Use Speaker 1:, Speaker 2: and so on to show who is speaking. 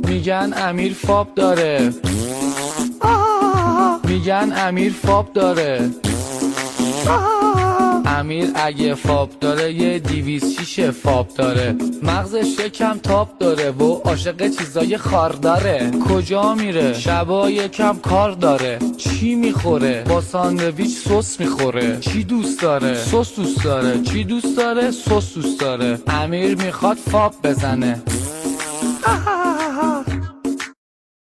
Speaker 1: میگن امیر فاب داره، میگن امیر فاب داره. امیر اگه فاب داره یه 206 فاب داره. مغزش یکم تاب داره و عاشق چیزای خار داره. کجا میره؟ شبا یکم کار داره. چی میخوره؟ با ساندویچ سس میخوره. چی دوست داره؟ سس دوست داره. چی دوست داره؟ سس دوست داره. امیر میخواد فاب بزنه.